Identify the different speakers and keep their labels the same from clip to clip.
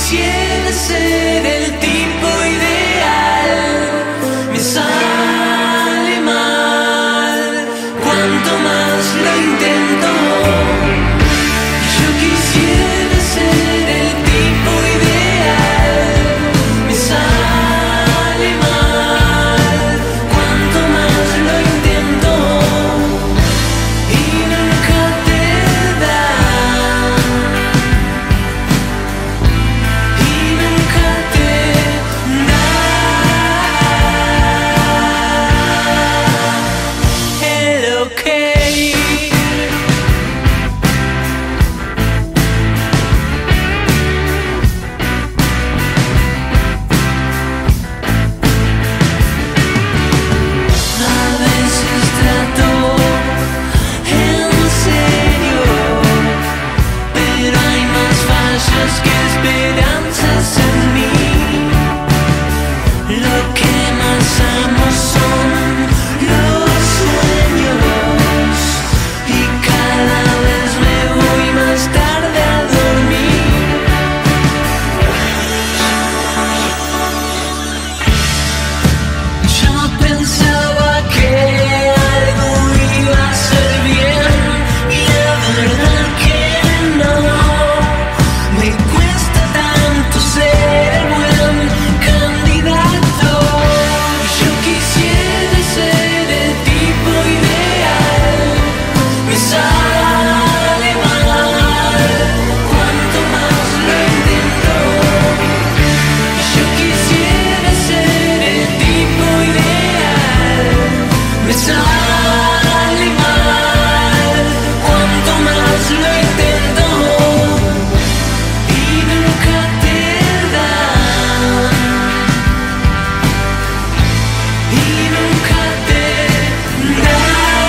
Speaker 1: quisiera ser el tipo ideal, me sale mal, cuanto más lo intento. Yo quisiera ser el tipo ideal, me sale mal, cuanto más lo intento, y nunca te da, y nunca te da el okay. A veces trato en serio, pero hay más fallas que esperanzas en mí. Lo que más amo son los sueños, y cada vez me voy más tarde a dormir. Yo pensaba que algo iba a ser bien, y la verdad que no. Me cuesta tanto ser el buen candidato. Yo quisiera ser el tipo ideal, me sale mal, cuanto más lo intento. Yo quisiera ser el tipo ideal, me sale mal, cuanto más lo intento, y nunca te da, y nunca te da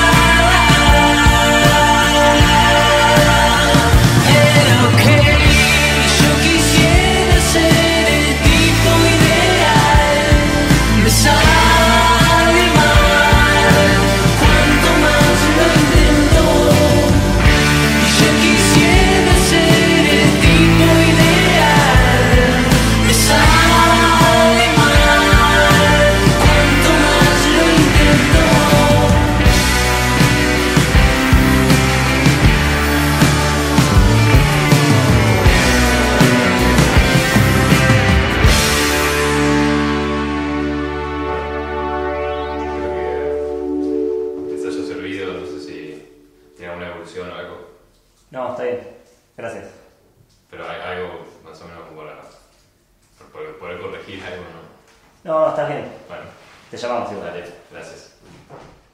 Speaker 1: el okay. Yo quisiera ser el tipo ideal, me sale mal, cuanto más lo intento. Yo quisiera ser el tipo ideal, me sale mal, cuanto más lo intento.
Speaker 2: Espero que les haya servido, no sé si tiene alguna evolución o algo,
Speaker 3: No, está bien. Gracias.
Speaker 2: pero hay algo más o menos como para poder corregir algo, ¿no?
Speaker 3: No, está bien.
Speaker 2: Bueno,
Speaker 3: Te llamamos igual.
Speaker 2: dale, gracias.